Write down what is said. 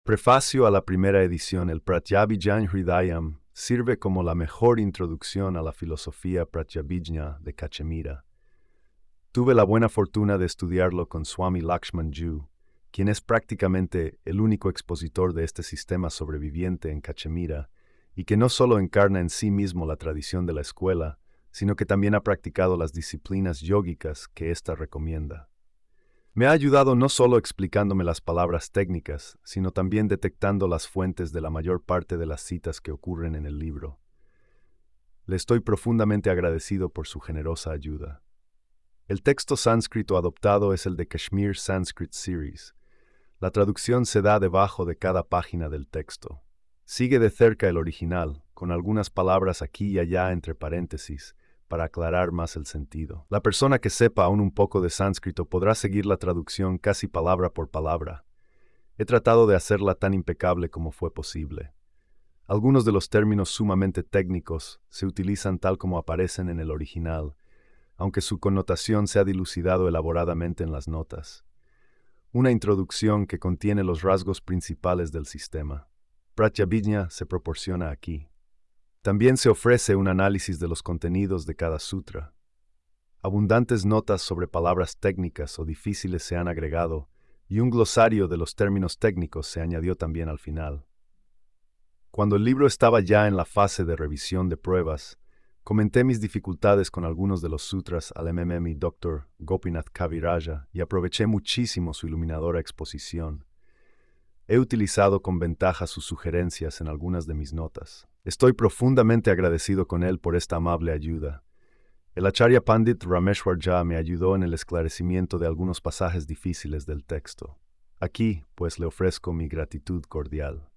Prefacio a la primera edición. El Pratyabhijna Hridayam sirve como la mejor introducción a la filosofía Pratyabhijna de Cachemira. Tuve la buena fortuna de estudiarlo con Swami Lakshman Ju, quien es prácticamente el único expositor de este sistema sobreviviente en Cachemira, y que no solo encarna en sí mismo la tradición de la escuela, sino que también ha practicado las disciplinas yógicas que ésta recomienda. Me ha ayudado no solo explicándome las palabras técnicas, sino también detectando las fuentes de la mayor parte de las citas que ocurren en el libro. Le estoy profundamente agradecido por su generosa ayuda. El texto sánscrito adoptado es el de Kashmir Sanskrit Series. La traducción se da debajo de cada página del texto. Sigue de cerca el original, con algunas palabras aquí y allá entre paréntesis, para aclarar más el sentido. La persona que sepa aún un poco de sánscrito podrá seguir la traducción casi palabra por palabra. He tratado de hacerla tan impecable como fue posible. Algunos de los términos sumamente técnicos se utilizan tal como aparecen en el original, aunque su connotación se ha dilucidado elaboradamente en las notas. Una introducción que contiene los rasgos principales del sistema. Pratyabhijna se proporciona aquí. También se ofrece un análisis de los contenidos de cada sutra. Abundantes notas sobre palabras técnicas o difíciles se han agregado, y un glosario de los términos técnicos se añadió también al final. Cuando el libro estaba ya en la fase de revisión de pruebas, comenté mis dificultades con algunos de los sutras al MMM Dr. Gopinath Kaviraja y aproveché muchísimo su iluminadora exposición. He utilizado con ventaja sus sugerencias en algunas de mis notas. Estoy profundamente agradecido con él por esta amable ayuda. El Acharya Pandit Rameshwar Jha me ayudó en el esclarecimiento de algunos pasajes difíciles del texto. Aquí, pues, le ofrezco mi gratitud cordial.